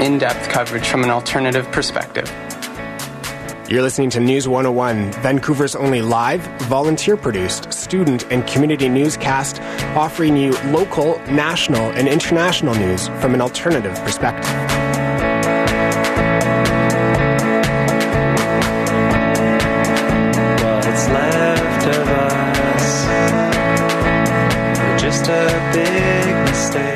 in-depth coverage from an alternative perspective. You're listening to News 101, Vancouver's only live, volunteer-produced, student and community newscast offering you local, national, and international news from an alternative perspective. What's left of us? We're just a big mistake.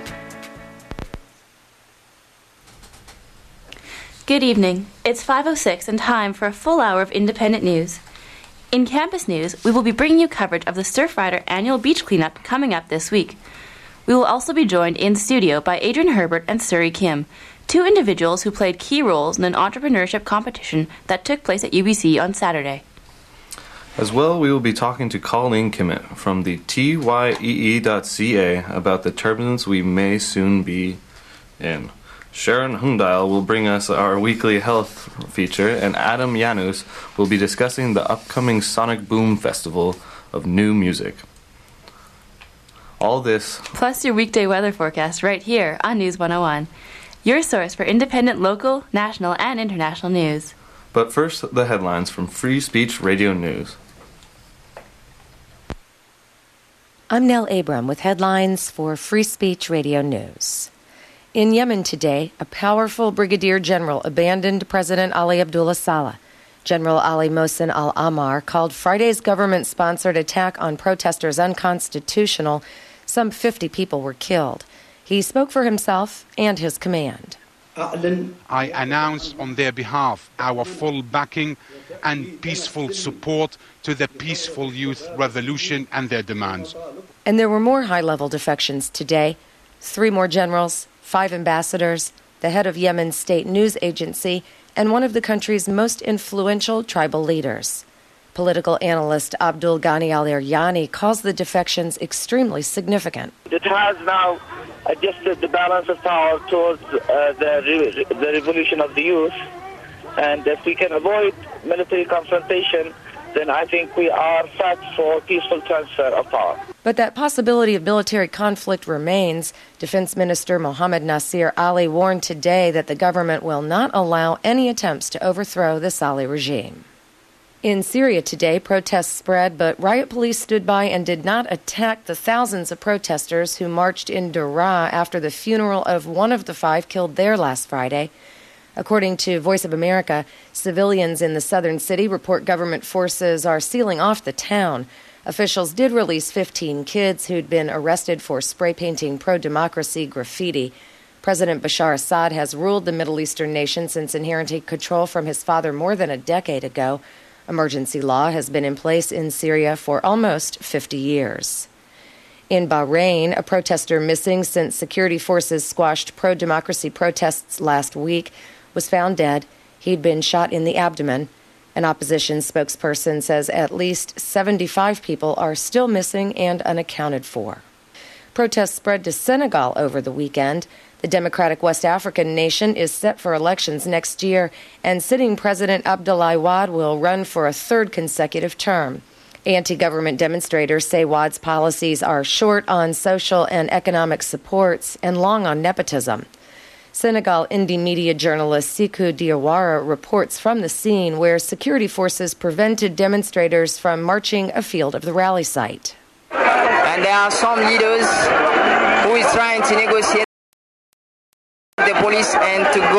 Good evening. It's 5:06 and time for a full hour of independent news. In campus news, we will be bringing you coverage of the Surfrider annual beach cleanup coming up this week. We will also be joined in studio by Adrian Herbert and Suri Kim, two individuals who played key roles in an entrepreneurship competition that took place at UBC on Saturday. As well, we will be talking to Colleen Kimmett from the TYEE.ca about the turbulence we may soon be in. Sharon Hundile will bring us our weekly health feature, and Adam Janus will be discussing the upcoming Sonic Boom Festival of New Music. All this, plus your weekday weather forecast right here on News 101, your source for independent local, national, and international news. But first, the headlines from Free Speech Radio News. I'm Nell Abram with headlines for Free Speech Radio News. In Yemen today, a powerful brigadier general abandoned President Ali Abdullah Saleh. General Ali Mohsen al-Ammar called Friday's government-sponsored attack on protesters unconstitutional. Some 50 people were killed. He spoke for himself and his command. I announce on their behalf our full backing and peaceful support to the peaceful youth revolution and their demands. And there were more high-level defections today. 3 more generals, 5 ambassadors, the head of Yemen's state news agency, and one of the country's most influential tribal leaders. Political analyst Abdul Ghani al-Eryani calls the defections extremely significant. It has now adjusted the balance of power towards the revolution of the youth, and if we can avoid military confrontation, then I think we are set for peaceful transfer of power. But that possibility of military conflict remains. Defense Minister Mohammed Nasir Ali warned today that the government will not allow any attempts to overthrow the Saleh regime. In Syria today, protests spread, but riot police stood by and did not attack the thousands of protesters who marched in Daraa after the funeral of one of the 5 killed there last Friday. According to Voice of America, civilians in the southern city report government forces are sealing off the town. Officials did release 15 kids who'd been arrested for spray painting pro-democracy graffiti. President Bashar Assad has ruled the Middle Eastern nation since inheriting control from his father more than a decade ago. Emergency law has been in place in Syria for almost 50 years. In Bahrain, a protester missing since security forces squashed pro-democracy protests last week was found dead. He'd been shot in the abdomen. An opposition spokesperson says at least 75 people are still missing and unaccounted for. Protests spread to Senegal over the weekend. The democratic West African nation is set for elections next year, and sitting President Abdoulaye Wade will run for a 3rd consecutive term. Anti-government demonstrators say Wade's policies are short on social and economic supports and long on nepotism. Senegal indie media journalist Sikou Diawara reports from the scene where security forces prevented demonstrators from marching afield of the rally site. And there are some leaders who is trying to negotiate with the police and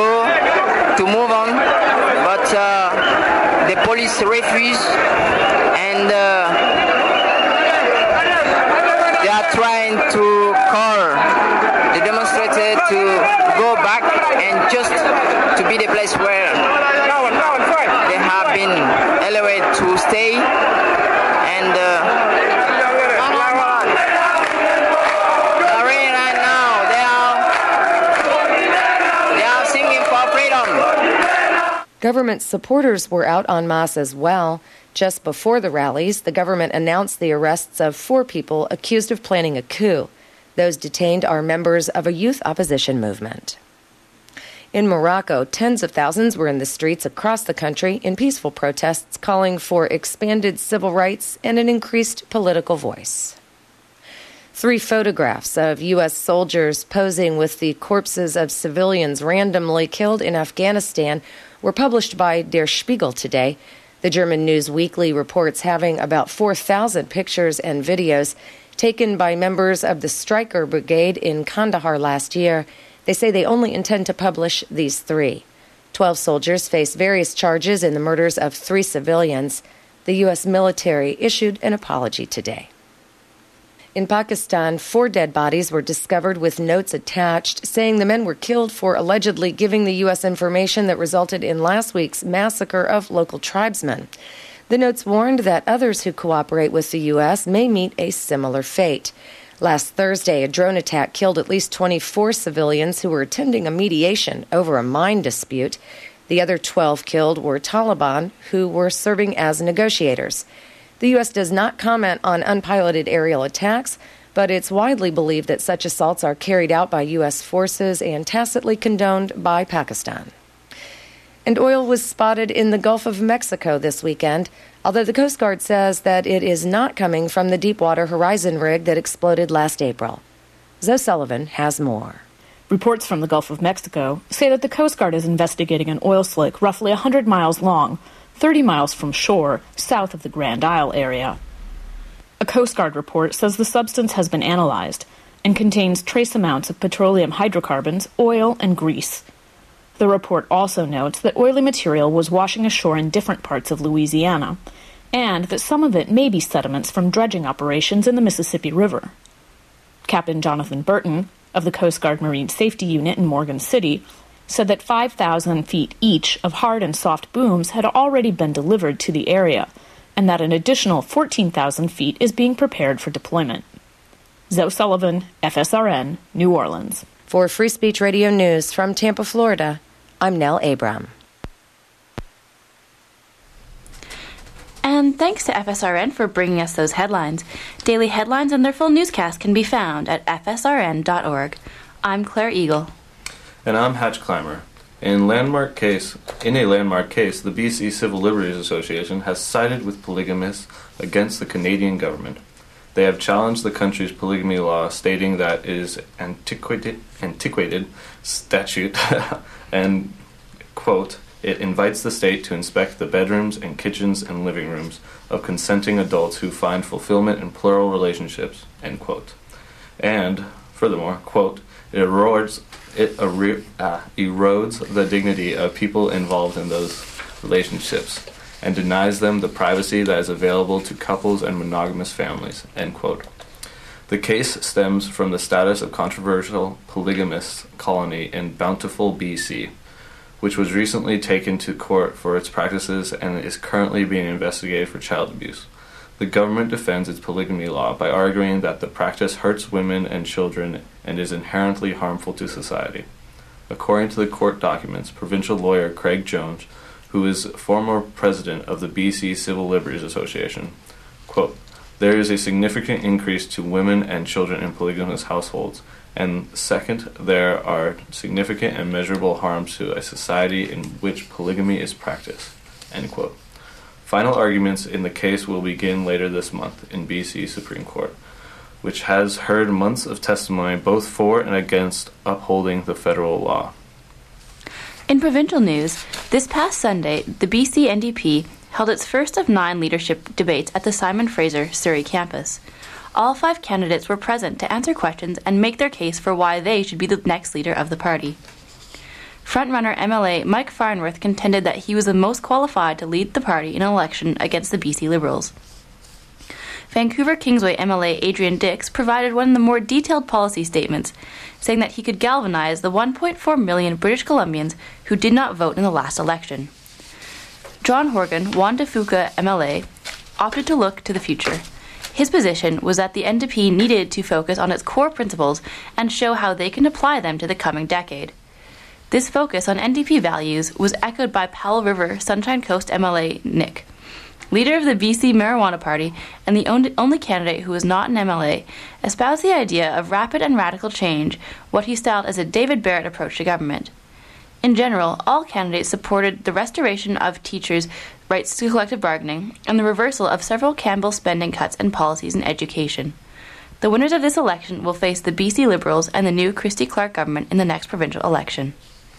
to move on, but the police refuse, and they are trying to call the demonstrators to go back and just to be the place where they have been elevated to stay, and right now they are singing for freedom. Government supporters were out en masse as well. Just before the rallies, the government announced the arrests of 4 people accused of planning a coup. Those detained are members of a youth opposition movement. In Morocco, tens of thousands were in the streets across the country in peaceful protests calling for expanded civil rights and an increased political voice. 3 photographs of U.S. soldiers posing with the corpses of civilians randomly killed in Afghanistan were published by Der Spiegel today. The German News Weekly reports having about 4,000 pictures and videos taken by members of the Stryker Brigade in Kandahar last year. They say they only intend to publish these 3. 12 soldiers face various charges in the murders of 3 civilians. The U.S. military issued an apology today. In Pakistan, 4 dead bodies were discovered with notes attached saying the men were killed for allegedly giving the U.S. information that resulted in last week's massacre of local tribesmen. The notes warned that others who cooperate with the U.S. may meet a similar fate. Last Thursday, a drone attack killed at least 24 civilians who were attending a mediation over a mine dispute. The other 12 killed were Taliban, who were serving as negotiators. The U.S. does not comment on unpiloted aerial attacks, but it's widely believed that such assaults are carried out by U.S. forces and tacitly condoned by Pakistan. And oil was spotted in the Gulf of Mexico this weekend, although the Coast Guard says that it is not coming from the Deepwater Horizon rig that exploded last April. Zoe Sullivan has more. Reports from the Gulf of Mexico say that the Coast Guard is investigating an oil slick roughly 100 miles long, 30 miles from shore, south of the Grand Isle area. A Coast Guard report says the substance has been analyzed and contains trace amounts of petroleum hydrocarbons, oil, and grease. The report also notes that oily material was washing ashore in different parts of Louisiana, and that some of it may be sediments from dredging operations in the Mississippi River. Captain Jonathan Burton, of the Coast Guard Marine Safety Unit in Morgan City, said that 5,000 feet each of hard and soft booms had already been delivered to the area, and that an additional 14,000 feet is being prepared for deployment. Zoe Sullivan, FSRN, New Orleans. For Free Speech Radio News from Tampa, Florida, I'm Nell Abram. And thanks to FSRN for bringing us those headlines. Daily headlines and their full newscast can be found at fsrn.org. I'm Claire Eagle. And I'm Hatch Clymer. In a landmark case, the BC Civil Liberties Association has sided with polygamists against the Canadian government. They have challenged the country's polygamy law, stating that it is antiquated statute and, quote, it invites the state to inspect the bedrooms and kitchens and living rooms of consenting adults who find fulfillment in plural relationships, end quote. And, furthermore, quote, it erodes the dignity of people involved in those relationships and denies them the privacy that is available to couples and monogamous families, end quote. The case stems from the status of controversial polygamist colony in Bountiful, BC, which was recently taken to court for its practices and is currently being investigated for child abuse. The government defends its polygamy law by arguing that the practice hurts women and children and is inherently harmful to society. According to the court documents, provincial lawyer Craig Jones, who is former president of the BC Civil Liberties Association, quote, there is a significant increase to women and children in polygamous households, and second, there are significant and measurable harms to a society in which polygamy is practiced, end quote. Final arguments in the case will begin later this month in BC Supreme Court, which has heard months of testimony both for and against upholding the federal law. In provincial news, this past Sunday, the BC NDP held its first of 9 leadership debates at the Simon Fraser Surrey campus. All 5 candidates were present to answer questions and make their case for why they should be the next leader of the party. Frontrunner MLA Mike Farnworth contended that he was the most qualified to lead the party in an election against the BC Liberals. Vancouver Kingsway MLA Adrian Dix provided one of the more detailed policy statements, saying that he could galvanize the 1.4 million British Columbians who did not vote in the last election. John Horgan, Juan de Fuca MLA, opted to look to the future. His position was that the NDP needed to focus on its core principles and show how they can apply them to the coming decade. This focus on NDP values was echoed by Powell River Sunshine Coast MLA Nick, leader of the BC Marijuana Party and the only candidate who was not an MLA, espoused the idea of rapid and radical change, what he styled as a David Barrett approach to government. In general, all candidates supported the restoration of teachers' rights to collective bargaining and the reversal of several Campbell spending cuts and policies in education. The winners of this election will face the BC Liberals and the new Christy Clark government in the next provincial election.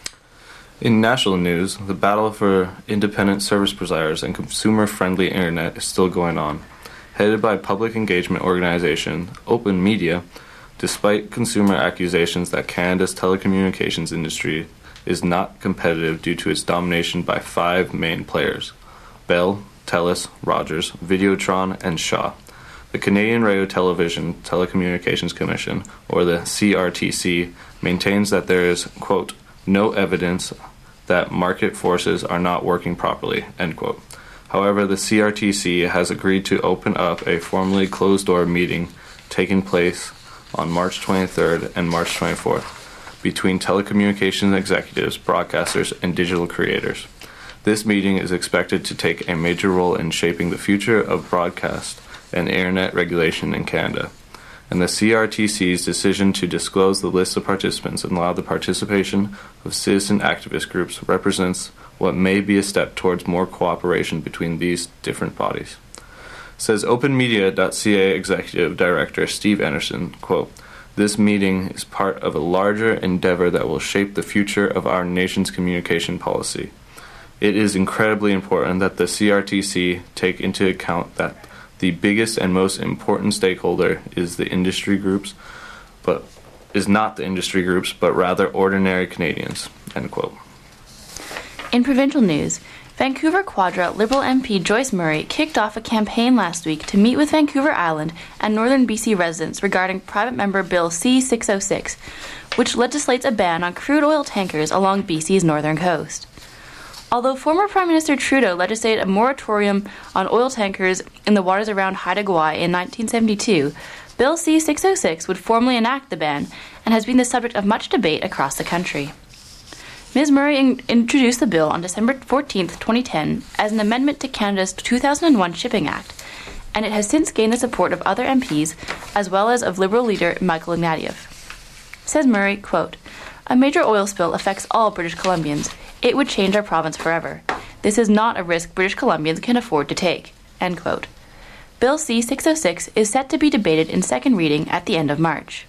In national news, the battle for independent service providers and consumer-friendly internet is still going on. Headed by public engagement organization Open Media, despite consumer accusations that Canada's telecommunications industry is not competitive due to its domination by 5 main players: Bell, TELUS, Rogers, Videotron, and Shaw. The Canadian Radio Television Telecommunications Commission, or the CRTC, maintains that there is, quote, no evidence that market forces are not working properly, end quote. However, the CRTC has agreed to open up a formally closed-door meeting taking place on March 23rd and March 24th between telecommunications executives, broadcasters, and digital creators. This meeting is expected to take a major role in shaping the future of broadcast and internet regulation in Canada, and the CRTC's decision to disclose the list of participants and allow the participation of citizen activist groups represents what may be a step towards more cooperation between these different bodies. Says OpenMedia.ca Executive Director Steve Anderson, quote, this meeting is part of a larger endeavor that will shape the future of our nation's communication policy. It is incredibly important that the CRTC take into account that the biggest and most important stakeholder is the industry groups, but is not the industry groups, but rather ordinary Canadians, end quote. In provincial news, Vancouver Quadra Liberal MP Joyce Murray kicked off a campaign last week to meet with Vancouver Island and Northern BC residents regarding Private Member Bill C-606, which legislates a ban on crude oil tankers along BC's northern coast. Although former Prime Minister Trudeau legislated a moratorium on oil tankers in the waters around Haida Gwaii in 1972, Bill C-606 would formally enact the ban and has been the subject of much debate across the country. Ms. Murray introduced the bill on December 14, 2010, as an amendment to Canada's 2001 Shipping Act, and it has since gained the support of other MPs as well as of Liberal leader Michael Ignatieff. Says Murray, quote, a major oil spill affects all British Columbians. It would change our province forever. This is not a risk British Columbians can afford to take, end quote. Bill C-606 is set to be debated in second reading at the end of March.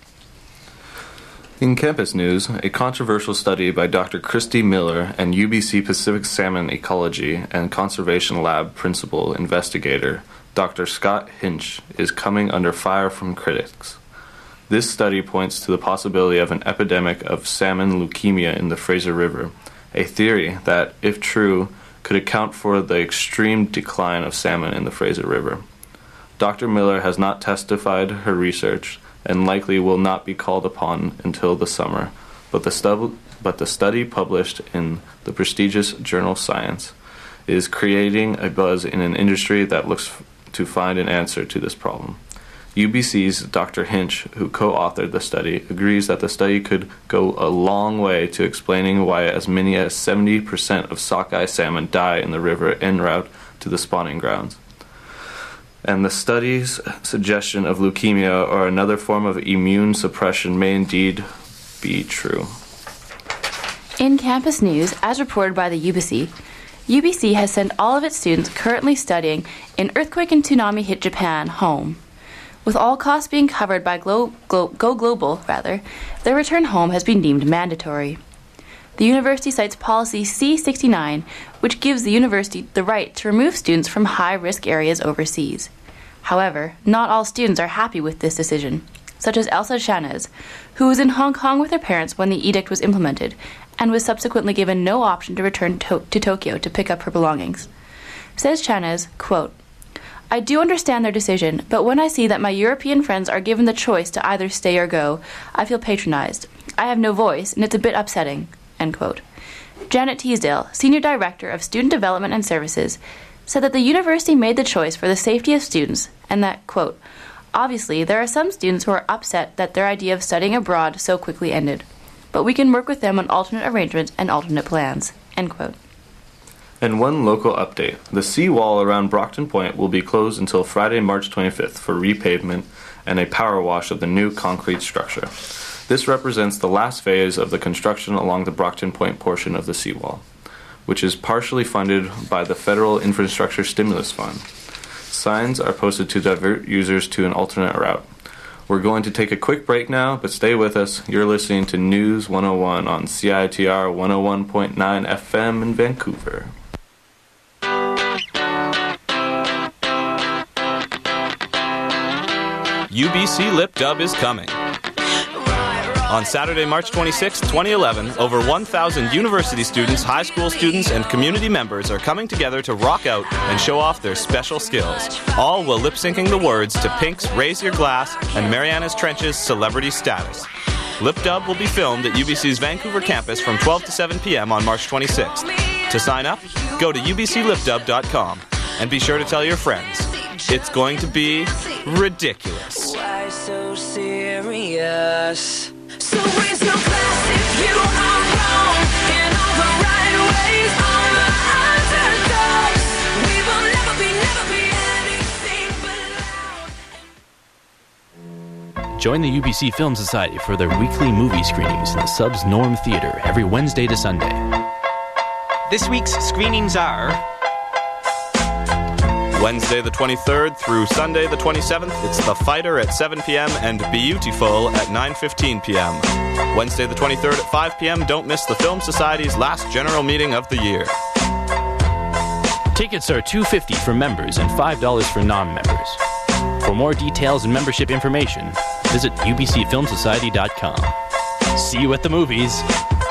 In campus news, a controversial study by Dr. Christy Miller and UBC Pacific Salmon Ecology and Conservation Lab principal investigator Dr. Scott Hinch is coming under fire from critics. This study points to the possibility of an epidemic of salmon leukemia in the Fraser River, a theory that, if true, could account for the extreme decline of salmon in the Fraser River. Dr. Miller has not testified her research and likely will not be called upon until the summer, but the study published in the prestigious journal Science is creating a buzz in an industry that looks to find an answer to this problem. UBC's Dr. Hinch, who co-authored the study, agrees that the study could go a long way to explaining why as many as 70% of sockeye salmon die in the river en route to the spawning grounds. And the study's suggestion of leukemia or another form of immune suppression may indeed be true. In campus news, as reported by the UBC has sent all of its students currently studying in earthquake and tsunami hit Japan home. With all costs being covered by Go Global, their return home has been deemed mandatory. The university cites policy C-69, which gives the university the right to remove students from high-risk areas overseas. However, not all students are happy with this decision, such as Elsa Chanez, who was in Hong Kong with her parents when the edict was implemented, and was subsequently given no option to return to Tokyo to pick up her belongings. Says Chanez, quote, I do understand their decision, but when I see that my European friends are given the choice to either stay or go, I feel patronized. I have no voice, and it's a bit upsetting, end quote. Janet Teasdale, Senior Director of Student Development and Services, said that the university made the choice for the safety of students, and that, quote, obviously there are some students who are upset that their idea of studying abroad so quickly ended, but we can work with them on alternate arrangements and alternate plans, end quote. And one local update. The seawall around Brockton Point will be closed until Friday, March 25th for repavement and a power wash of the new concrete structure. This represents the last phase of the construction along the Brockton Point portion of the seawall, which is partially funded by the Federal Infrastructure Stimulus Fund. Signs are posted to divert users to an alternate route. We're going to take a quick break now, but stay with us. You're listening to News 101 on CITR 101.9 FM in Vancouver. UBC Lip Dub is coming. On Saturday, March 26, 2011, over 1,000 university students, high school students, and community members are coming together to rock out and show off their special skills, all while lip-syncing the words to Pink's Raise Your Glass and Marianas Trench's Celebrity Status. Lip Dub will be filmed at UBC's Vancouver campus from 12 to 7 p.m. on March 26th. To sign up, go to ubclipdub.com and be sure to tell your friends. It's going to be ridiculous. Why so serious? So raise your glass if you are wrong in all the right ways. All the underdogs. We will never be anything but loud. Join the UBC Film Society for their weekly movie screenings in the Subs Norm Theatre every Wednesday to Sunday. This week's screenings are Wednesday the 23rd through Sunday the 27th, it's The Fighter at 7 p.m. and Beautiful at 9:15 p.m. Wednesday the 23rd at 5 p.m., don't miss the Film Society's last general meeting of the year. Tickets are $2.50 for members and $5 for non-members. For more details and membership information, visit ubcfilmsociety.com. See you at the movies.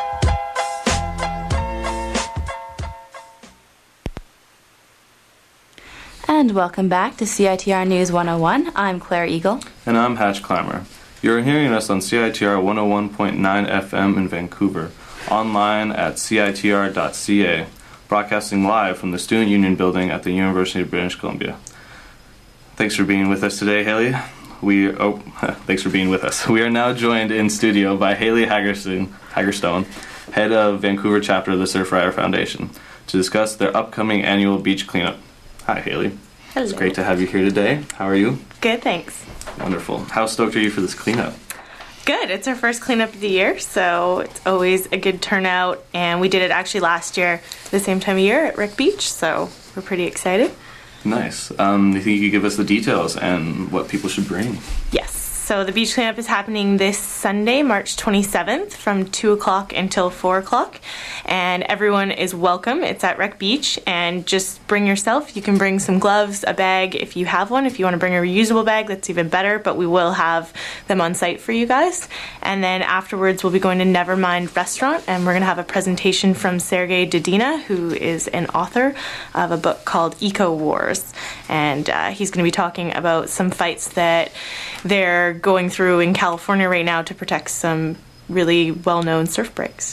And welcome back to CITR News 101. I'm Claire Eagle. And I'm Hatch Clammer. You're hearing us on CITR 101.9 FM in Vancouver, online at citr.ca, broadcasting live from the Student Union Building at the University of British Columbia. Thanks for being with us today, Haley. Thanks for being with us. We are now joined in studio by Haley Hagerstone, head of Vancouver chapter of the Surfrider Foundation, to discuss their upcoming annual beach cleanup. Hi, Haley. Hello. It's great to have you here today. How are you? Good, thanks. Wonderful. How stoked are you for this cleanup? Good. It's our first cleanup of the year, so it's always a good turnout. And we did it actually last year, the same time of year at Wreck Beach, so we're pretty excited. Nice. Do you think you could give us the details and what people should bring? Yes. So the beach cleanup is happening this Sunday, March 27th from 2 o'clock until 4 o'clock. And everyone is welcome. It's at Wreck Beach. And just bring yourself. You can bring some gloves, a bag if you have one. If you want to bring a reusable bag, that's even better. But we will have them on site for you guys. And then afterwards, we'll be going to Nevermind Restaurant. And we're going to have a presentation from Sergey Dudina, who is an author of a book called Eco Wars. And he's going to be talking about some fights that they're going through in California right now to protect some really well-known surf breaks.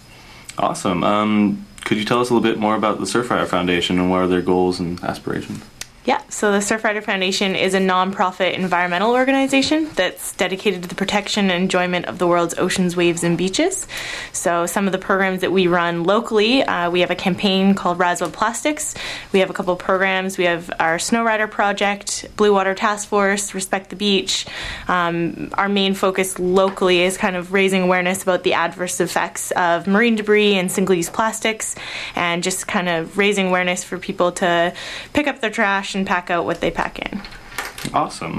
Awesome. Could you tell us a little bit more about the Surfrider Foundation and what are their goals and aspirations? Yeah, so the Surfrider Foundation is a non-profit environmental organization that's dedicated to the protection and enjoyment of the world's oceans, waves, and beaches. So some of the programs that we run locally, we have a campaign called Roswell Plastics. We have a couple of programs. We have our Snowrider Project, Blue Water Task Force, Respect the Beach. Our main focus locally is kind of raising awareness about the adverse effects of marine debris and single-use plastics, and just kind of raising awareness for people to pick up their trash and pack out what they pack in. Awesome.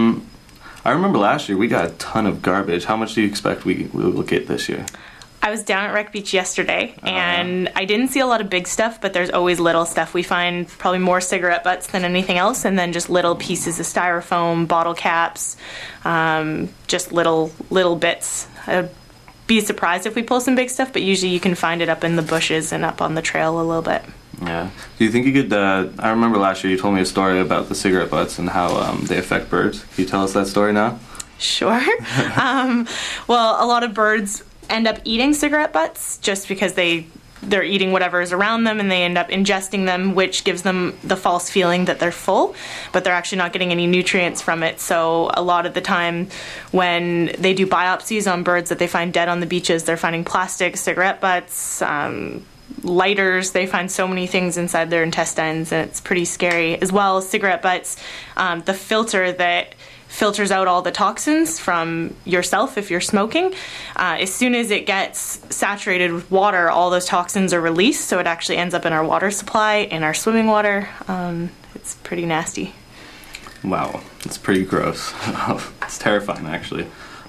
I remember last year we got a ton of garbage. How much do you expect we will get this year? I was down at Wreck Beach yesterday, and I didn't see a lot of big stuff, but there's always little stuff. We find probably more cigarette butts than anything else, and then just little pieces of styrofoam, bottle caps, just little bits. I'd be surprised if we pull some big stuff, but usually you can find it up in the bushes and up on the trail a little bit. Yeah. Do you think you could, I remember last year you told me a story about the cigarette butts and how they affect birds. Can you tell us that story now? Sure. Well, a lot of birds end up eating cigarette butts just because they're eating whatever is around them, and they end up ingesting them, which gives them the false feeling that they're full, but they're actually not getting any nutrients from it. So a lot of the time when they do biopsies on birds that they find dead on the beaches, they're finding plastic, cigarette butts, lighters. They find so many things inside their intestines, and it's pretty scary. As well as cigarette butts, the filter that filters out all the toxins from yourself if you're smoking, as soon as it gets saturated with water, all those toxins are released, so it actually ends up in our water supply, in our swimming water. It's pretty nasty. Wow, it's pretty gross. It's terrifying, actually.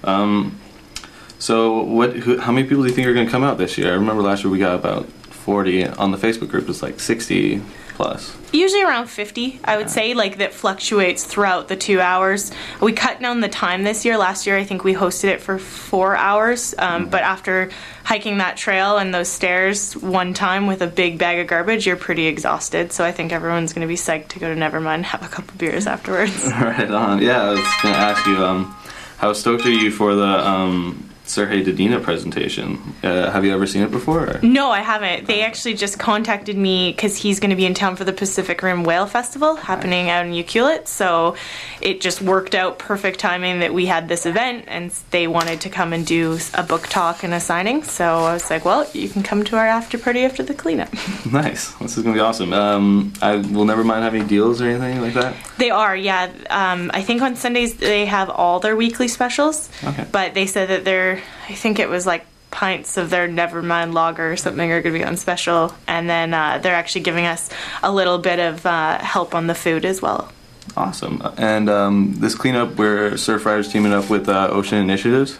So, how many people do you think are going to come out this year? I remember last year we got about 40. On the Facebook group, it's like 60 plus. Usually around 50, I would say, like that fluctuates throughout the 2 hours. We cut down the time this year. Last year, I think we hosted it for 4 hours, but after hiking that trail and those stairs one time with a big bag of garbage, you're pretty exhausted. So I think everyone's going to be psyched to go to Nevermind and have a couple beers afterwards. Right on. Yeah, I was going to ask you, how stoked are you for the Sergei Dadina presentation? Have you ever seen it before? Or? No, I haven't. They actually just contacted me because he's going to be in town for the Pacific Rim Whale Festival happening out in Ucluelet. So it just worked out perfect timing that we had this event, and they wanted to come and do a book talk and a signing. So I was like, well, you can come to our after party after the cleanup. Nice. This is going to be awesome. I will Nevermind have any deals or anything like that? They are, yeah. I think on Sundays they have all their weekly specials. Okay. But they said that I think it was like pints of their Nevermind lager or something are going to be on special. And then they're actually giving us a little bit of help on the food as well. Awesome. And this cleanup, where Surfrider's teaming up with Ocean Initiatives.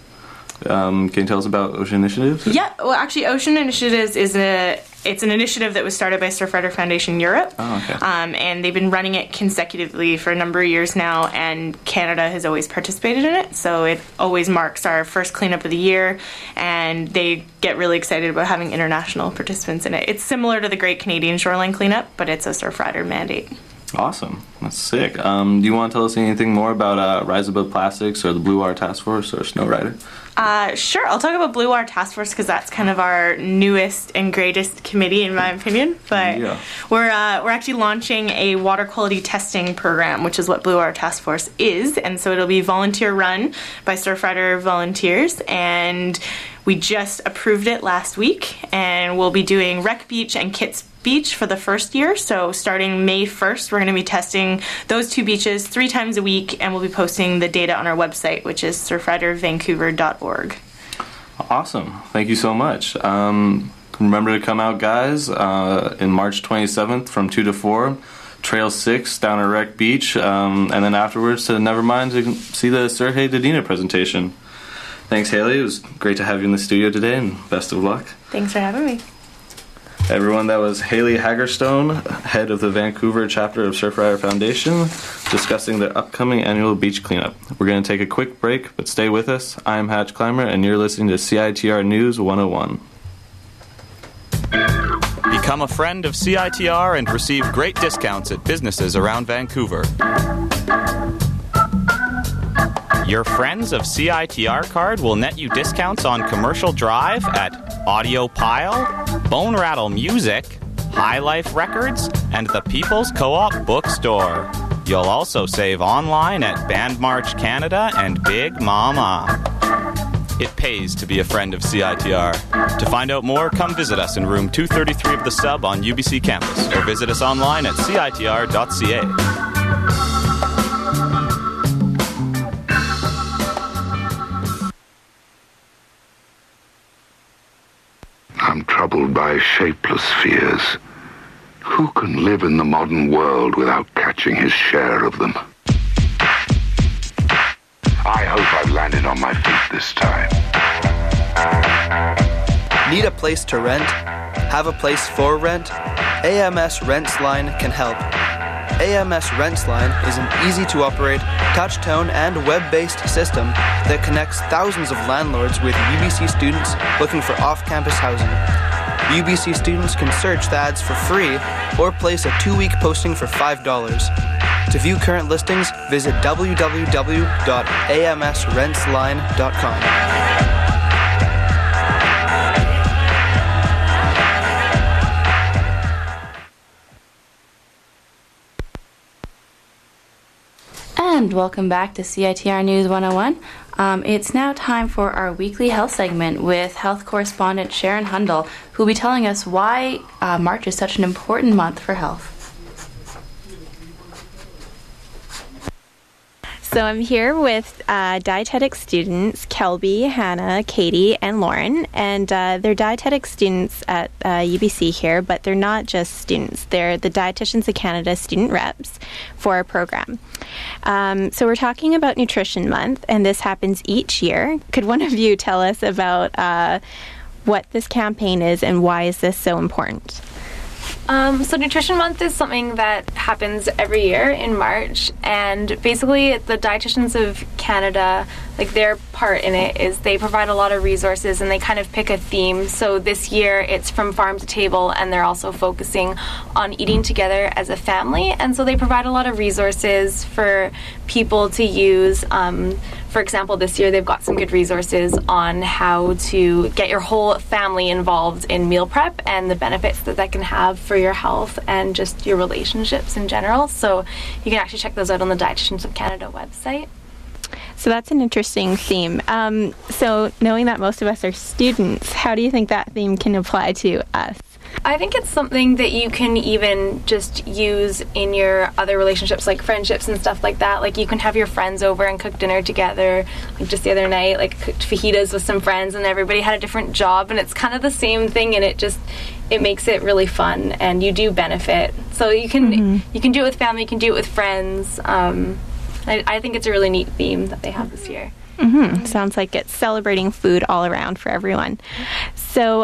Can you tell us about Ocean Initiatives? Yeah, well, actually, Ocean Initiatives is it's an initiative that was started by Surfrider Foundation Europe. Oh, okay. And they've been running it consecutively for a number of years now, and Canada has always participated in it. So it always marks our first cleanup of the year, and they get really excited about having international participants in it. It's similar to the Great Canadian Shoreline Cleanup, but it's a Surfrider mandate. Awesome. That's sick. Do you want to tell us anything more about Rise Above Plastics or the Blue Water Task Force or Snow Rider? Sure. I'll talk about Blue Water Task Force because that's kind of our newest and greatest committee, in my opinion. But yeah. we're actually launching a water quality testing program, which is what Blue Water Task Force is. And so it'll be volunteer run by Surfrider volunteers. And we just approved it last week. And we'll be doing Wreck Beach and Kits Beach for the first year. So starting May 1st, we're going to be testing those two beaches 3 times a week, and we'll be posting the data on our website, which is surfridervancouver.org. Awesome. Thank you so much. Remember to come out, guys, in March 27th from 2 to 4, Trail 6 down at Wreck Beach, and then afterwards to Nevermind to see the Sergei Dadina presentation. Thanks, Haley. It was great to have you in the studio today, and best of luck. Thanks for having me. Everyone, that was Haley Hagerstone, head of the Vancouver chapter of Surfrider Foundation, discussing their upcoming annual beach cleanup. We're going to take a quick break, but stay with us. I'm Hatch Clymer, and you're listening to CITR News 101. Become a friend of CITR and receive great discounts at businesses around Vancouver. Your Friends of CITR card will net you discounts on Commercial Drive at Audio Pile, Bone Rattle Music, High Life Records, and the People's Co-op Bookstore. You'll also save online at Band March Canada and Big Mama. It pays to be a friend of CITR. To find out more, come visit us in room 233 of the Sub on UBC campus, or visit us online at citr.ca. I'm troubled by shapeless fears. Who can live in the modern world without catching his share of them? I hope I've landed on my feet this time. Need a place to rent? Have a place for rent? AMS Rents Line can help. AMS Rents Line is an easy-to-operate, touch-tone, and web-based system that connects thousands of landlords with UBC students looking for off-campus housing. UBC students can search the ads for free or place a 2-week posting for $5. To view current listings, visit www.amsrentsline.com. And welcome back to CITR News 101. It's now time for our weekly health segment with health correspondent Sharon Hundal, who will be telling us why March is such an important month for health. So So I'm here with dietetic students, Kelby, Hannah, Katie, and Lauren, and they're dietetic students at UBC here, but they're not just students. They're the Dietitians of Canada student reps for our program. So we're talking about Nutrition Month, and this happens each year. Could one of you tell us about what this campaign is and why is this so important? So Nutrition Month is something that happens every year in March, and basically the Dietitians of Canada, like their part in it is they provide a lot of resources and they kind of pick a theme. So this year it's from farm to table, and they're also focusing on eating together as a family, and so they provide a lot of resources for people to use. For example, this year they've got some good resources on how to get your whole family involved in meal prep and the benefits that that can have for your health and just your relationships in general. So you can actually check those out on the Dietitians of Canada website. So that's an interesting theme. So knowing that most of us are students, how do you think that theme can apply to us? I think it's something that you can even just use in your other relationships, like friendships and stuff like that. Like you can have your friends over and cook dinner together. Like just the other night, like cooked fajitas with some friends, and everybody had a different job, and it's kind of the same thing, and it makes it really fun, and you do benefit. So you can do it with family, you can do it with friends. I think it's a really neat theme that they have this year. Mm-hmm. Sounds like it's celebrating food all around for everyone. So,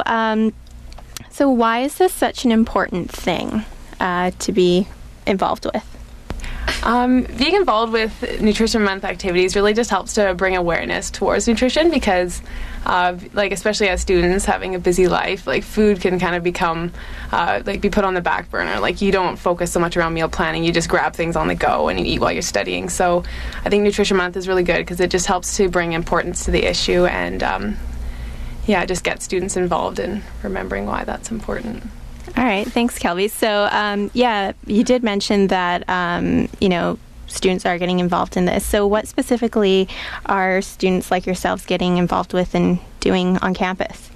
so why is this such an important thing to be involved with? Being involved with Nutrition Month activities really just helps to bring awareness towards nutrition because, like, especially as students having a busy life, like food can kind of become, be put on the back burner. Like you don't focus so much around meal planning, you just grab things on the go and you eat while you're studying. So I think Nutrition Month is really good because it just helps to bring importance to the issue and, just get students involved in remembering why that's important. All right, thanks, Kelby. So, you did mention that, students are getting involved in this. So what specifically are students like yourselves getting involved with and doing on campus?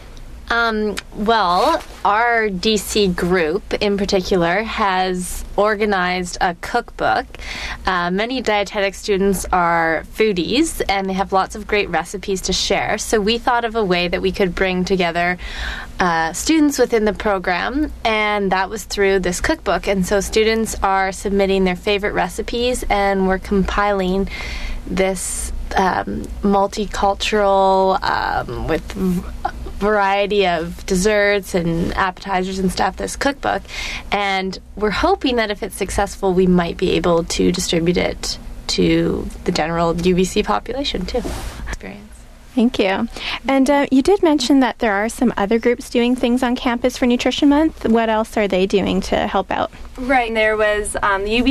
Well, our DC group in particular has organized a cookbook. Many dietetic students are foodies and they have lots of great recipes to share. So we thought of a way that we could bring together students within the program, and that was through this cookbook. And so students are submitting their favorite recipes, and we're compiling this multicultural with variety of desserts and appetizers and stuff, this cookbook, and we're hoping that if it's successful we might be able to distribute it to the general UBC population too. Experience. Thank you. And you did mention that there are some other groups doing things on campus for Nutrition Month. What else are they doing to help out? Right, there was the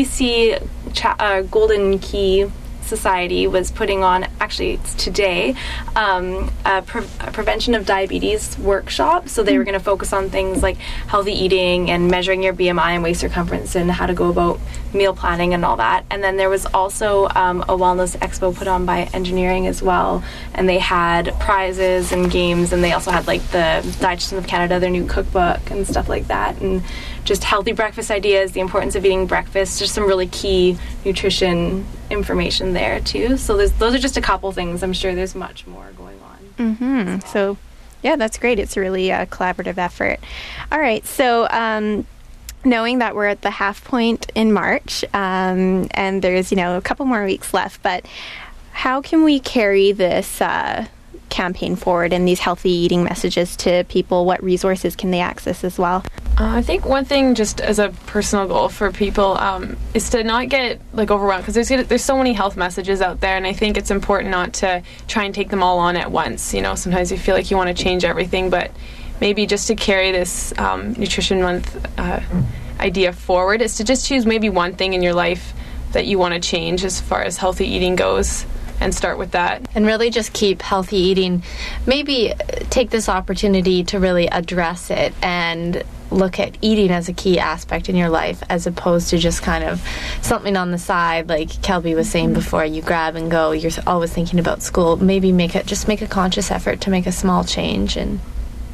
UBC Golden Key Society was putting on, actually it's today, a prevention of diabetes workshop. So they were going to focus on things like healthy eating and measuring your BMI and waist circumference and how to go about meal planning and all that. And then there was also a wellness expo put on by engineering as well, and they had prizes and games, and they also had like the Dietitians of Canada, their new cookbook and stuff like that, and just healthy breakfast ideas, the importance of eating breakfast, just some really key nutrition information there too. So those are just a couple things. I'm sure there's much more going on. Mm-hmm. So yeah, that's great. It's a really collaborative effort. All right, so knowing that we're at the half point in March, and there's a couple more weeks left, but how can we carry this campaign forward and these healthy eating messages to people? What resources can they access as well? I think one thing, just as a personal goal for people, is to not get overwhelmed, because there's so many health messages out there, and I think it's important not to try and take them all on at once. Sometimes you feel like you want to change everything, but maybe just to carry this Nutrition Month idea forward is to just choose maybe one thing in your life that you want to change as far as healthy eating goes, and start with that. And really just keep healthy eating. Maybe take this opportunity to really address it and look at eating as a key aspect in your life, as opposed to just kind of something on the side, like Kelby was saying before, you grab and go, you're always thinking about school. Maybe make a conscious effort to make a small change and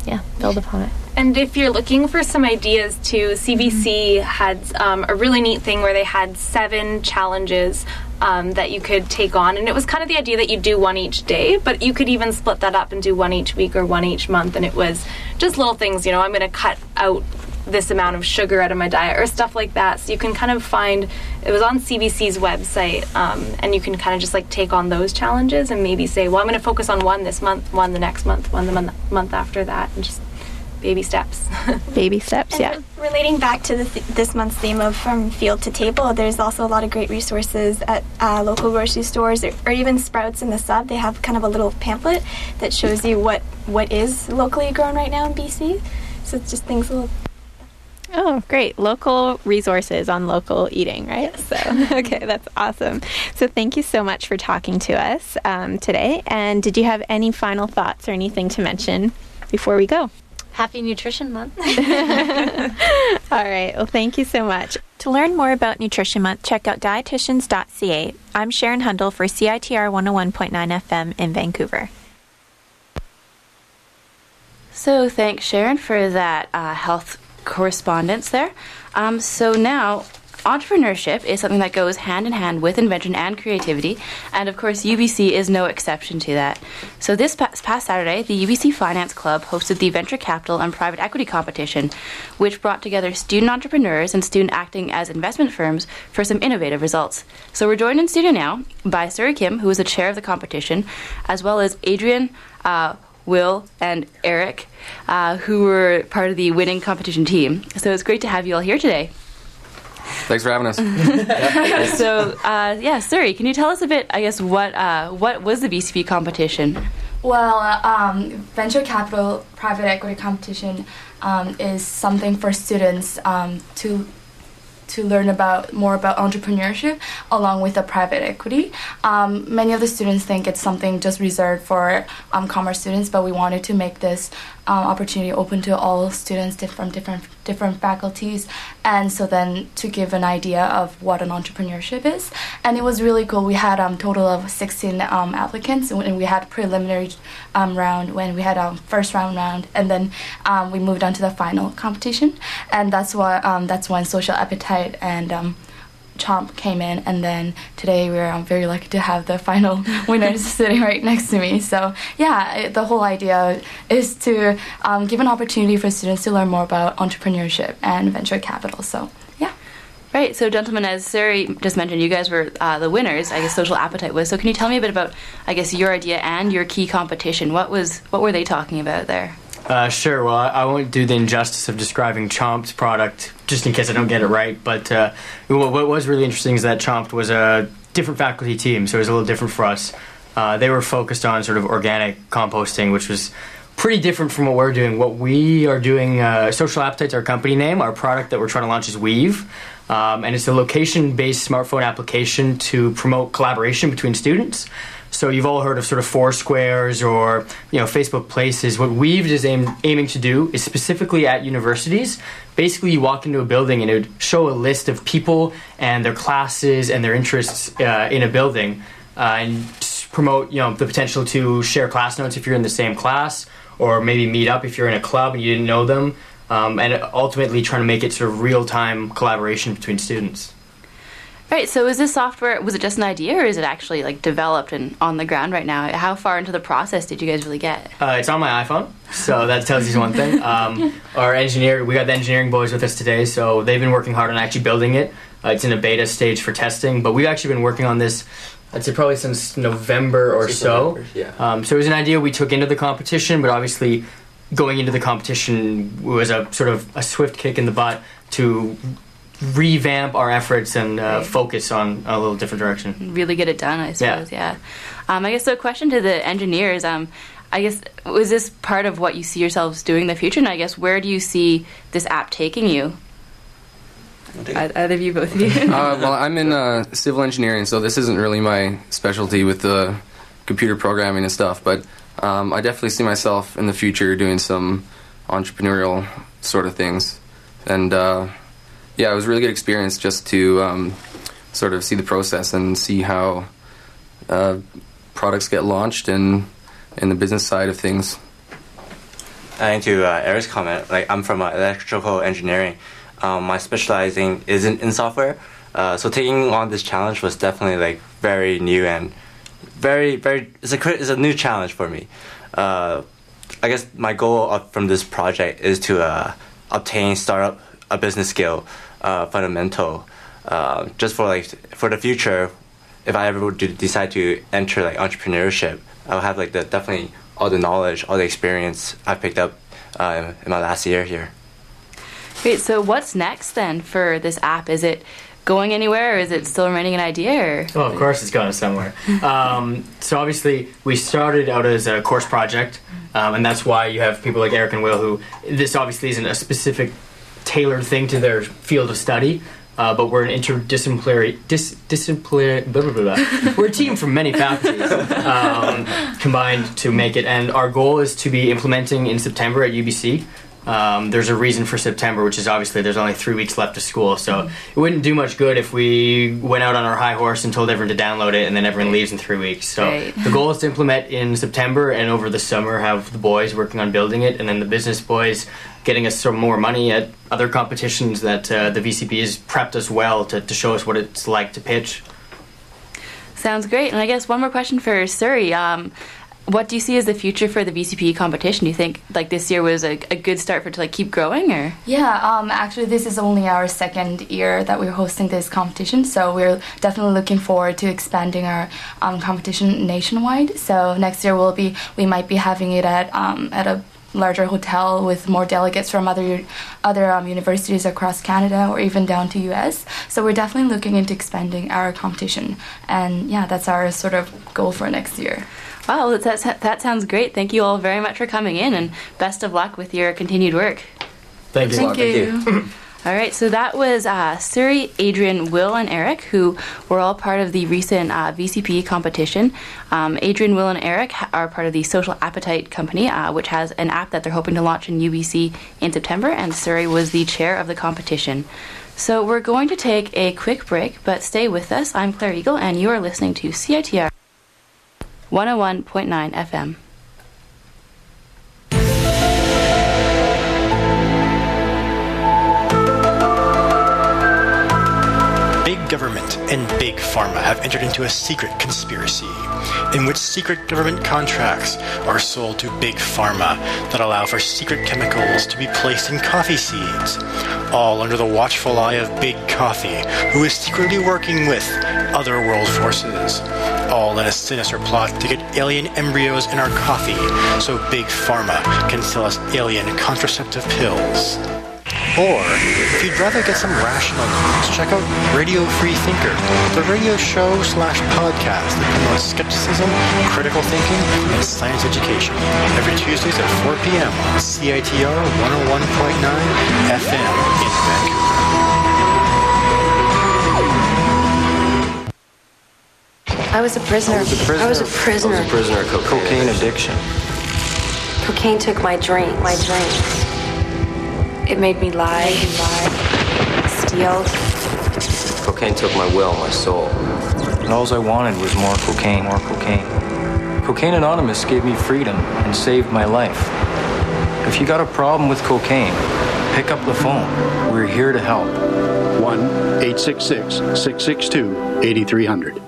build upon it. And if you're looking for some ideas too, CBC had a really neat thing where they had 7 challenges that you could take on, and it was kind of the idea that you do one each day, but you could even split that up and do one each week or one each month, and it was just little things, I'm going to cut out this amount of sugar out of my diet or stuff like that. So you can kind of find, it was on CBC's website, and you can kind of just like take on those challenges and maybe say, well, I'm going to focus on one this month, one the next month, one the month after that, and just baby steps. Baby steps, And relating back to this month's theme of From Field to Table, there's also a lot of great resources at local grocery stores or even Sprouts in the Sub. They have kind of a little pamphlet that shows you what is locally grown right now in BC. So it's just things a little... Oh, great. Local resources on local eating, right? Yes. So, okay, that's awesome. So thank you so much for talking to us today. And did you have any final thoughts or anything to mention before we go? Happy Nutrition Month. All right. Well, thank you so much. To learn more about Nutrition Month, check out dietitians.ca. I'm Sharon Hundle for CITR 101.9 FM in Vancouver. So thanks, Sharon, for that health correspondence there. So now, entrepreneurship is something that goes hand in hand with invention and creativity, and of course UBC is no exception to that. So this past Saturday, the UBC Finance Club hosted the Venture Capital and Private Equity Competition, which brought together student entrepreneurs and students acting as investment firms for some innovative results. So we're joined in studio now by Suri Kim, who is the chair of the competition, as well as Adrian, Will, and Eric, who were part of the winning competition team. So it's great to have you all here today. Thanks for having us. So, Suri, can you tell us a bit, I guess, what was the VCP competition? Well, venture capital private equity competition is something for students to learn more about entrepreneurship along with the private equity. Many of the students think it's something just reserved for commerce students, but we wanted to make this opportunity open to all students from different faculties, and so then to give an idea of what an entrepreneurship is. And it was really cool. We had a total of 16 applicants, and we had preliminary round when we had first round, and then we moved on to the final competition, and that's when Social Appetite and Chomp came in, and then today we're very lucky to have the final winners sitting right next to me. So the whole idea is to give an opportunity for students to learn more about entrepreneurship and venture capital. So Right, so gentlemen, as Suri just mentioned, you guys were the winners, I guess Social Appetite was. So can you tell me a bit about, I guess, your idea and your key competition? What were they talking about there? Sure. Well, I won't do the injustice of describing Chomp's product just in case I don't get it right. But what was really interesting is that Chomp was a different faculty team, so it was a little different for us. They were focused on sort of organic composting, which was pretty different from what we're doing. What we are doing, Social Appetite's our company name. Our product that we're trying to launch is Weave. And it's a location-based smartphone application to promote collaboration between students. So you've all heard of sort of Foursquares or Facebook Places. What Weave is aiming to do is specifically at universities. Basically, you walk into a building and it would show a list of people and their classes and their interests in a building, and promote the potential to share class notes if you're in the same class, or maybe meet up if you're in a club and you didn't know them. And ultimately trying to make it sort of real-time collaboration between students. Right, so is this software, was it just an idea, or is it actually developed and on the ground right now? How far into the process did you guys really get? It's on my iPhone, so that tells you one thing. We got the engineering boys with us today, so they've been working hard on actually building it. It's in a beta stage for testing, but we've actually been working on this, I'd say probably since November or so. So it was an idea we took into the competition, but obviously going into the competition was a sort of a swift kick in the butt to revamp our efforts and focus on a little different direction. Really get it done, I suppose, yeah. I guess, so a question to the engineers, I guess, was this part of what you see yourselves doing in the future? And I guess, where do you see this app taking you? Either of you, both of you? Well, I'm in civil engineering, so this isn't really my specialty with the computer programming and stuff, but I definitely see myself in the future doing some entrepreneurial sort of things. And it was a really good experience just to sort of see the process and see how products get launched and in the business side of things. into Eric's comment, like I'm from electrical engineering. My specializing isn't in software, so taking on this challenge was definitely like very new and it's a new challenge for me. I guess my goal from this project is to start up a business skill, fundamental, just for the future. If I ever decide to enter like entrepreneurship, I'll have like definitely all the knowledge, all the experience I picked up in my last year here. Great. So what's next then for this app? Is it going anywhere, or is it still remaining an idea? Or? Well, of course it's going somewhere. So obviously we started out as a course project, and that's why you have people like Eric and Will who, this obviously isn't a specific tailored thing to their field of study, but we're an interdisciplinary, blah, blah, blah, blah. We're a team from many faculties combined to make it, and our goal is to be implementing in September at UBC. There's a reason for September, which is obviously there's only 3 weeks left of school, so it wouldn't do much good if we went out on our high horse and told everyone to download it and then everyone leaves in 3 weeks. So the goal is to implement in September, and over the summer have the boys working on building it, and then the business boys getting us some more money at other competitions that the VCP has prepped us well to show us what it's like to pitch. Sounds great. And I guess one more question for Surrey. What do you see as the future for the VCP competition? Do you think like this year was a good start for it to like keep growing, or? Yeah, actually this is only our second year that we're hosting this competition, so we're definitely looking forward to expanding our competition nationwide. So next year we might be having it at a larger hotel with more delegates from other universities across Canada or even down to US. So we're definitely looking into expanding our competition, and yeah, that's our sort of goal for next year. Wow, that sounds great. Thank you all very much for coming in, and best of luck with your continued work. Thank you. Thank you. All right, so that was Surrey, Adrian, Will, and Eric, who were all part of the recent VCP competition. Adrian, Will, and Eric are part of the Social Appetite Company, which has an app that they're hoping to launch in UBC in September, and Surrey was the chair of the competition. So we're going to take a quick break, but stay with us. I'm Claire Eagle, and you are listening to CITR 101.9 FM. Big government and big pharma have entered into a secret conspiracy in which secret government contracts are sold to big pharma that allow for secret chemicals to be placed in coffee seeds, all under the watchful eye of Big Coffee, who is secretly working with other world forces, all in a sinister plot to get alien embryos in our coffee so Big Pharma can sell us alien contraceptive pills. Or, if you'd rather get some rational news, check out Radio Free Thinker, the radio show/podcast that promotes skepticism, critical thinking, and science education. Every Tuesdays at 4 p.m. on CITR 101.9 FM in Vancouver. I was a prisoner. I was a prisoner of cocaine addiction. Cocaine took my dreams. It made me lie, steal. Cocaine took my will, my soul. And all I wanted was more cocaine. Cocaine Anonymous gave me freedom and saved my life. If you got a problem with cocaine, pick up the phone. We're here to help. 1-866-662-8300.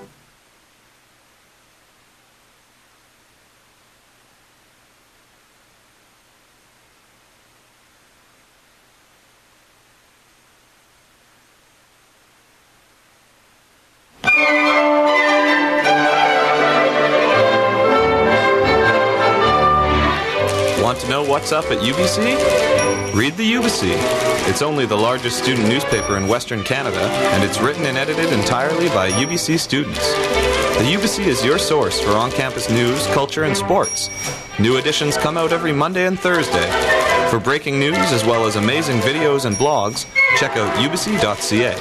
Want to know what's up at UBC? Read the UBC. It's only the largest student newspaper in Western Canada, and it's written and edited entirely by UBC students. The UBC is your source for on-campus news, culture, and sports. New editions come out every Monday and Thursday. For breaking news as well as amazing videos and blogs, check out ubc.ca.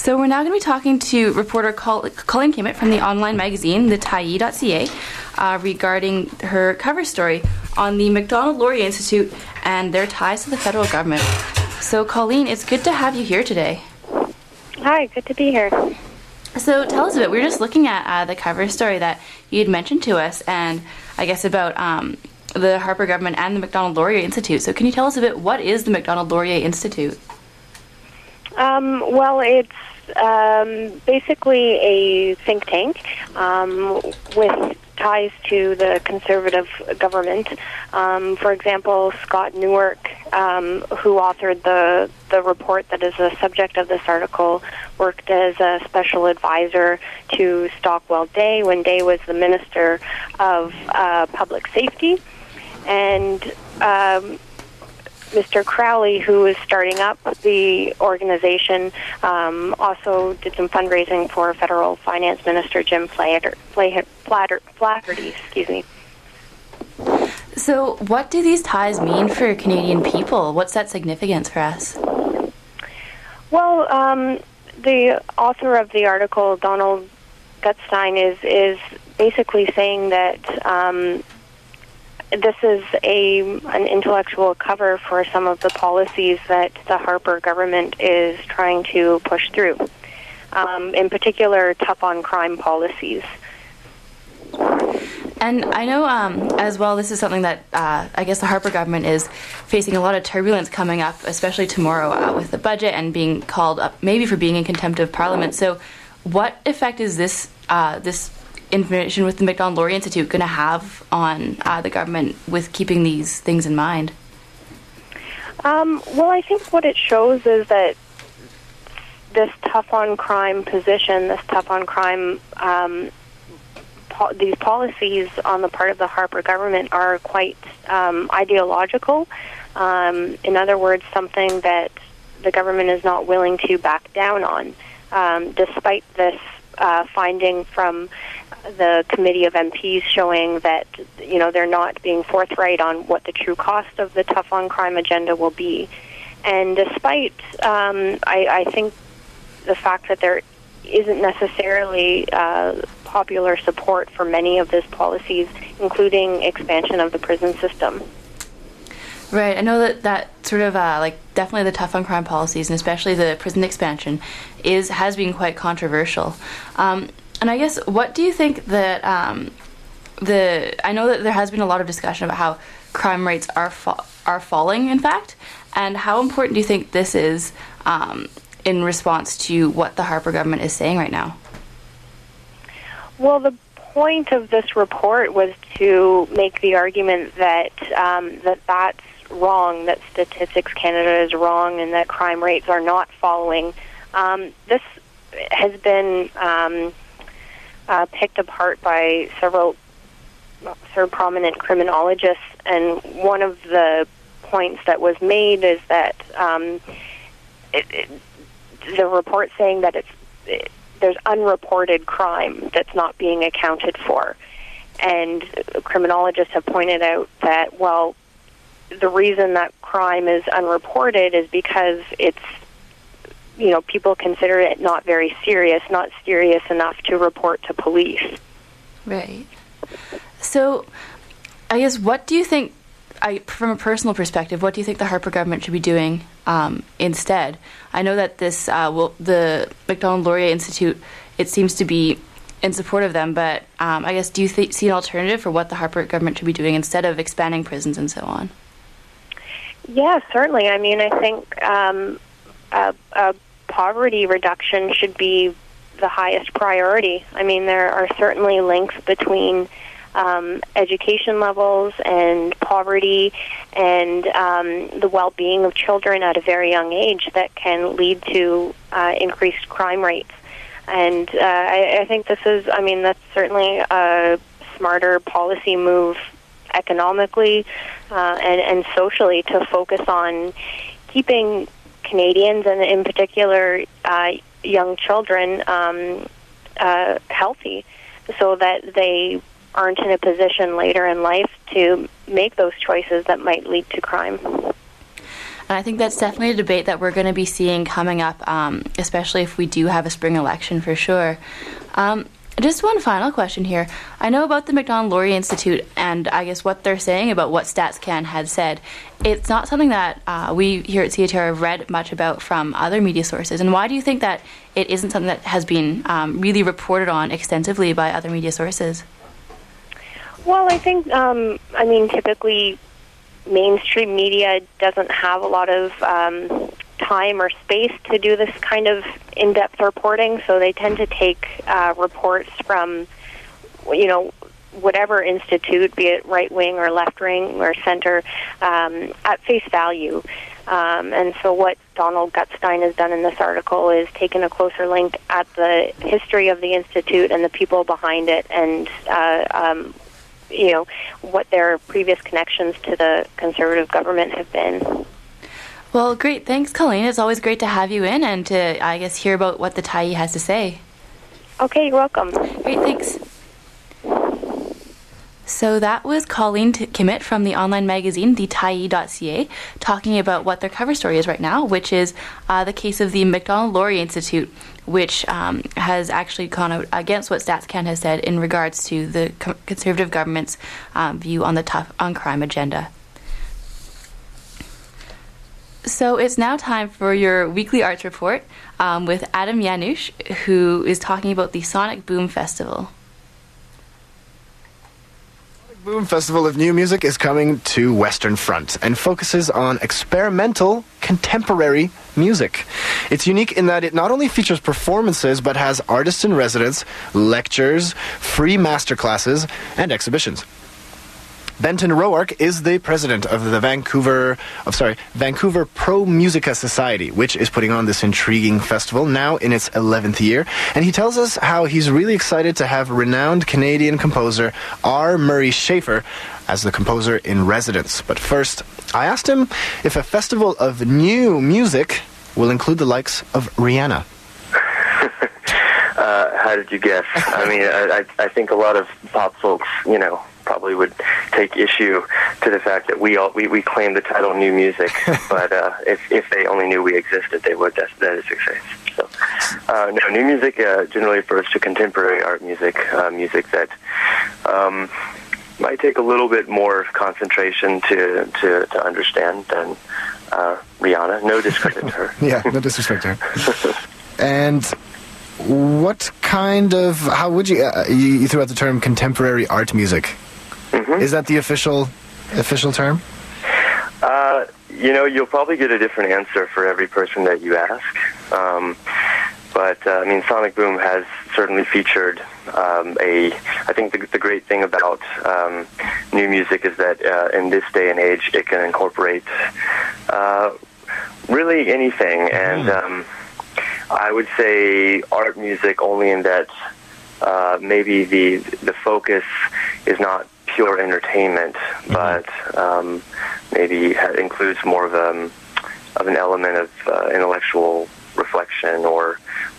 So we're now going to be talking to reporter Colleen Kimmett from the online magazine, the Tyee.ca, regarding her cover story on the Macdonald-Laurier Institute and their ties to the federal government. So Colleen, it's good to have you here today. Hi, good to be here. So tell us a bit. We were just looking at the cover story that you had mentioned to us, and I guess about the Harper government and the Macdonald-Laurier Institute. So can you tell us a bit, what is the Macdonald-Laurier Institute? Well, it's basically a think tank with ties to the Conservative government. For example, Scott Newark, who authored the report that is the subject of this article, worked as a special advisor to Stockwell Day when Day was the Minister of Public Safety. And Mr. Crowley, who is starting up the organization, also did some fundraising for Federal Finance Minister Jim Flaherty. Excuse me. So what do these ties mean for Canadian people? What's that significance for us? Well, the author of the article, Donald Gutstein, is basically saying that this is an intellectual cover for some of the policies that the Harper government is trying to push through. In particular, tough-on-crime policies. And I know, as well, this is something that I guess the Harper government is facing a lot of turbulence coming up, especially tomorrow with the budget and being called up maybe for being in contempt of Parliament. So what effect is this information with the Macdonald-Laurier Institute going to have on the government with keeping these things in mind? Well, I think what it shows is that this tough-on-crime position, this tough-on-crime these policies on the part of the Harper government are quite ideological. In other words, something that the government is not willing to back down on, despite this finding from the committee of MPs showing that, you know, they're not being forthright on what the true cost of the tough-on-crime agenda will be. And despite, I think, the fact that there isn't necessarily popular support for many of these policies, including expansion of the prison system. Right. I know that sort of definitely the tough on crime policies, and especially the prison expansion, has been quite controversial. And I guess, what do you think that I know that there has been a lot of discussion about how crime rates are falling, in fact, and how important do you think this is in response to what the Harper government is saying right now? Well, the point of this report was to make the argument that that's wrong, that Statistics Canada is wrong, and that crime rates are not following. This has been picked apart by several prominent criminologists, and one of the points that was made is that the report saying that there's unreported crime that's not being accounted for. And criminologists have pointed out that, well, the reason that crime is unreported is because it's, you know, people consider it not very serious, not serious enough to report to police. Right. So, I guess, what do you think, from a personal perspective, what do you think the Harper government should be doing instead? I know that this, the Macdonald-Laurier Institute, it seems to be in support of them, but I guess, do you see an alternative for what the Harper government should be doing instead of expanding prisons and so on? Yeah, certainly. I mean, I think poverty reduction should be the highest priority. I mean, there are certainly links between education levels and poverty and the well-being of children at a very young age that can lead to increased crime rates. And I think that's certainly a smarter policy move economically and socially to focus on keeping Canadians, and in particular young children, healthy, so that they aren't in a position later in life to make those choices that might lead to crime. And I think that's definitely a debate that we're going to be seeing coming up, especially if we do have a spring election for sure. Just one final question here. I know about the Macdonald-Laurier Institute and I guess what they're saying about what StatsCan had said. It's not something that we here at CATR have read much about from other media sources. And why do you think that it isn't something that has been really reported on extensively by other media sources? Well, I think, typically mainstream media doesn't have a lot of time or space to do this kind of in-depth reporting, so they tend to take reports from, whatever institute, be it right-wing or left-wing or center, at face value. And so what Donald Gutstein has done in this article is taken a closer look at the history of the institute and the people behind it and what their previous connections to the Conservative government have been. Well, great. Thanks, Colleen. It's always great to have you in and to, I guess, hear about what the Tyee has to say. Okay, you're welcome. Great, thanks. So that was Colleen Kimmett from the online magazine, thetyee.ca, talking about what their cover story is right now, which is the case of the Macdonald-Laurier Institute, which has actually gone out against what StatsCan has said in regards to the Conservative government's view on the tough on crime agenda. So it's now time for your weekly arts report with Adam Yanush, who is talking about the Sonic Boom Festival. Boom Festival of New Music is coming to Western Front and focuses on experimental contemporary music. It's unique in that it not only features performances but has artists in residence, lectures, free masterclasses, and exhibitions. Benton Roark is the president of the Vancouver Pro Musica Society, which is putting on this intriguing festival now in its 11th year. And he tells us how he's really excited to have renowned Canadian composer R. Murray Schafer as the composer in residence. But first, I asked him if a festival of new music will include the likes of Rihanna. How did you guess? I think a lot of pop folks, probably would take issue to the fact that we claim the title new music, but if they only knew we existed, they would. That is the case. So, no, new music generally refers to contemporary art music, music that might take a little bit more concentration to understand than Rihanna. No discredit to her. Yeah, no disrespect to her. And what kind of, how would you threw out the term contemporary art music? Mm-hmm. Is that the official term? You'll probably get a different answer for every person that you ask. But Sonic Boom has certainly featured I think the great thing about new music is that in this day and age it can incorporate really anything. And I would say art music only in that maybe the focus is not pure entertainment, but maybe includes more of an element of intellectual reflection, or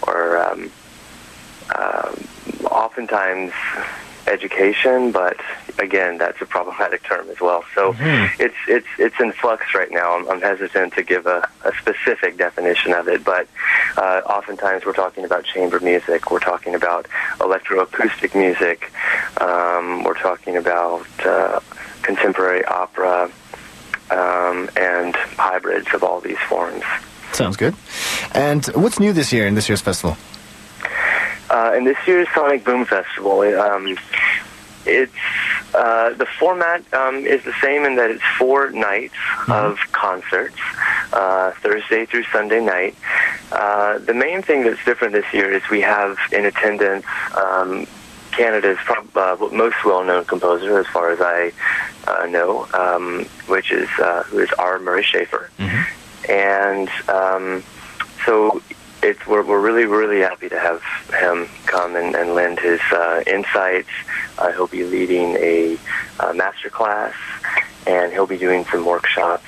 oftentimes education. But again, that's a problematic term as well. So it's in flux right now. I'm hesitant to give a specific definition of it, but oftentimes we're talking about chamber music, we're talking about electroacoustic music, we're talking about contemporary opera, and hybrids of all these forms. Sounds good. And what's new this year in this year's festival? In this year's Sonic Boom Festival, it's the format is the same in that it's 4 nights of concerts, Thursday through Sunday night. The main thing that's different this year is we have in attendance Canada's most well-known composer, as far as I know, which is who is R. Murray Schafer, and so we're really happy to have him come and lend his insights. He'll be leading a master class, and he'll be doing some workshops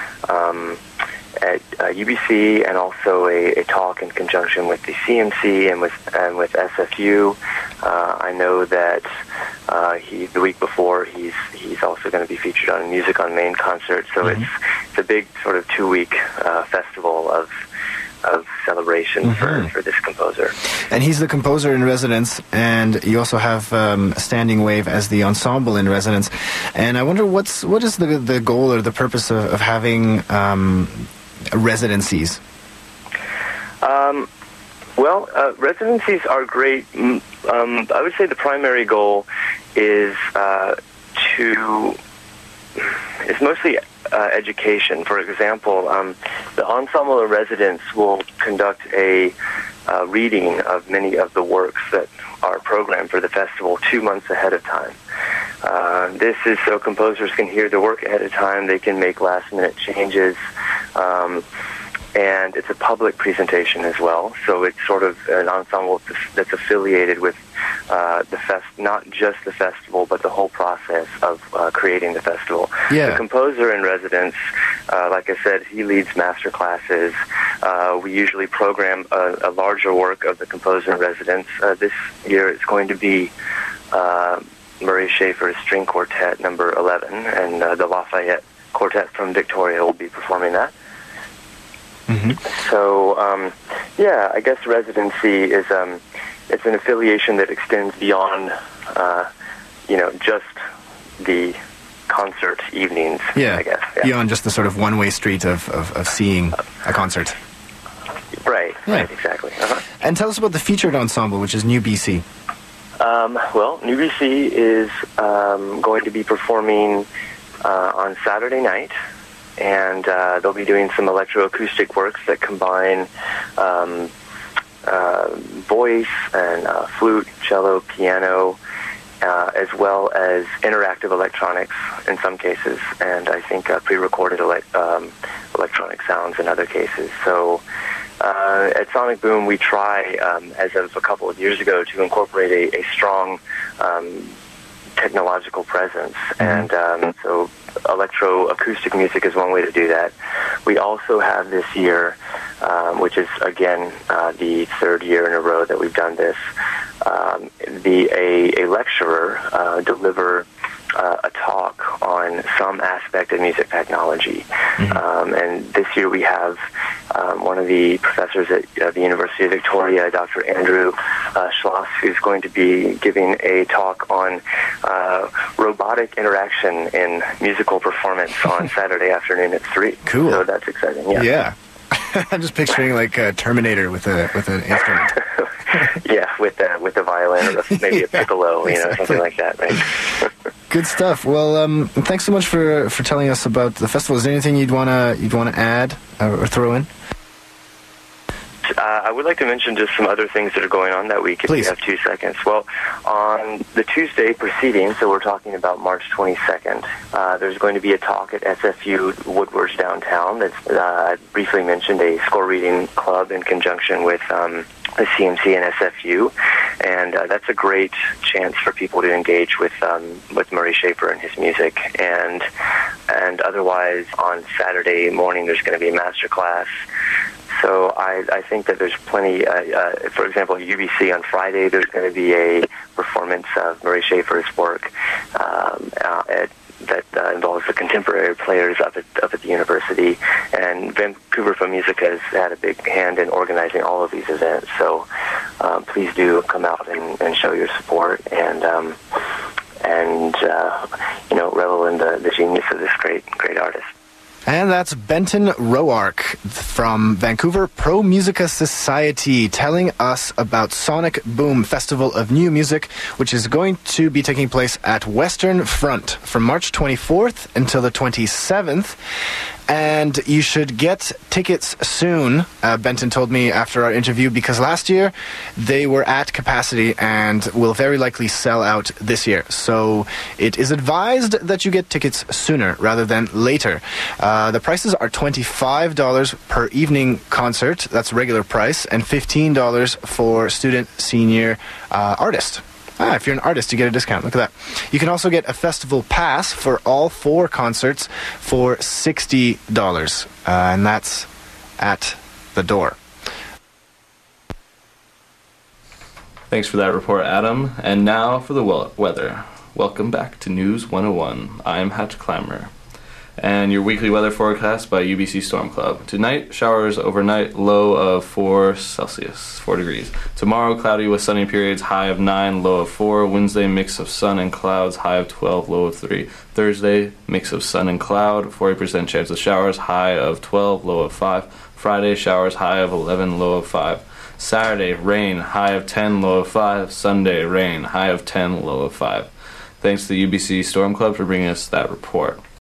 at UBC, and also a talk in conjunction with the CMC and with SFU. I know that The week before, he's also going to be featured on Music on Main concert. So it's a big sort of 2-week festival of celebration for this composer. And he's the composer in residence, and you also have Standing Wave as the ensemble in residence. And I wonder what is the goal or the purpose of having residencies? Residencies are great. I would say the primary goal is mostly education. For example, the ensemble of residents will conduct a reading of many of the works that are programmed for the festival 2 months ahead of time. This is so composers can hear the work ahead of time. They can make last-minute changes. And it's a public presentation as well, so it's sort of an ensemble that's affiliated with not just the festival, but the whole process of creating the festival. Yeah. The composer in residence, like I said, he leads master classes. We usually program a larger work of the composer in residence. This year it's going to be Murray Schafer's String Quartet number 11, and the Lafayette Quartet from Victoria will be performing that. So, I guess residency is it's an affiliation that extends beyond, just the concert evenings. I guess. Yeah. Beyond just the sort of one-way street of seeing a concert. Right. Exactly. And tell us about the featured ensemble, which is New BC. New BC is going to be performing on Saturday night. And they'll be doing some electroacoustic works that combine voice and flute, cello, piano, as well as interactive electronics in some cases, and I think pre-recorded electronic sounds in other cases. So at Sonic Boom, we try, as of a couple of years ago, to incorporate a strong technological presence, and so electroacoustic music is one way to do that. We also have this year, which is again the third year in a row that we've done this, a lecturer deliver a talk on some aspect of music technology. And this year we have one of the professors at the University of Victoria, Dr. Andrew Schloss, who's going to be giving a talk on robotic interaction in musical performance on Saturday afternoon at 3. Cool. So that's exciting. Yeah. I'm just picturing like a Terminator with an instrument. with a violin or maybe a piccolo, something like that, right? Good stuff. Well, thanks so much for telling us about the festival. Is there anything you'd wanna add or throw in? I would like to mention just some other things that are going on that week, if you have 2 seconds. Well, on the Tuesday preceding, so we're talking about March 22nd, there's going to be a talk at SFU Woodward's downtown that's, I briefly mentioned, a score reading club in conjunction with the CMC and SFU, and that's a great chance for people to engage with Murray Schafer and his music. And otherwise, on Saturday morning, there's going to be a master class. So I think that there's plenty, for example, at UBC on Friday, there's going to be a performance of Murray Schafer's work that involves the contemporary players up at the university. And Vancouver Film Music has had a big hand in organizing all of these events. So please do come out and show your support and revel in the genius of this great artist. And that's Benton Roark from Vancouver Pro Musica Society telling us about Sonic Boom Festival of New Music, which is going to be taking place at Western Front from March 24th until the 27th. And you should get tickets soon, Benton told me after our interview, because last year they were at capacity and will very likely sell out this year. So it is advised that you get tickets sooner rather than later. The prices are $25 per evening concert, that's regular price, and $15 for student, senior, artist. If you're an artist, you get a discount. Look at that. You can also get a festival pass for all 4 concerts for $60. And that's at the door. Thanks for that report, Adam. And now for the weather. Welcome back to News 101. I am Hatch Clammer. And your weekly weather forecast by UBC Storm Club. Tonight, showers overnight, low of 4 Celsius, 4 degrees. Tomorrow, cloudy with sunny periods, high of 9, low of 4. Wednesday, mix of sun and clouds, high of 12, low of 3. Thursday, mix of sun and cloud, 40% chance of showers, high of 12, low of 5. Friday, showers, high of 11, low of 5. Saturday, rain, high of 10, low of 5. Sunday, rain, high of 10, low of 5. Thanks to the UBC Storm Club for bringing us that report.